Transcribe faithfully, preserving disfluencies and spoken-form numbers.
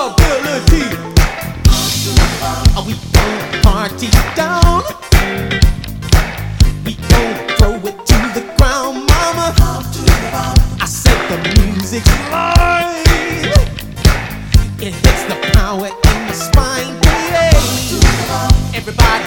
ability. Are we gon' party down? We gon' throw it to the ground, mama. I said the music's live. It hits the power in the spine, yeah. Everybody